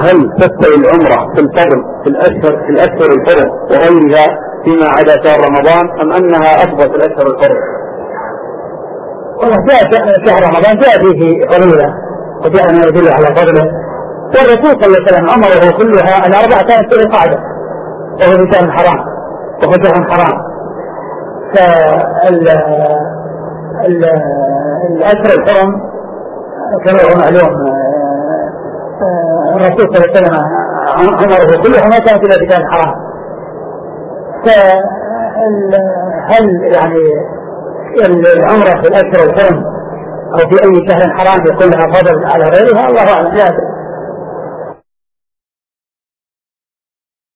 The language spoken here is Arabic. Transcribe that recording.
هل تستوي العمرة في الفضل في الأشهر الحرم وغيرها فيما عدا شهر رمضان أم أنها أفضل في الأشهر الحرم؟ والله جاء شهر رمضان جاء فيه فضيلة وجاء ما يدل على فضله، والرسول صلى الله عليه وسلم أمره كلها الأربعة كانت فيه قاعدة وهو شهر حرام وهو شهر حرام. الأشهر الحرم كما هو معلوم الرسول صلى الله عليه وسلم أمره كلها ما كانت إلا في شهر حرام. فهل يعني العمرة في الأشهر الحرم أو في أي شهر حرام يكون لها فضل على غيرها؟ الله أعلم.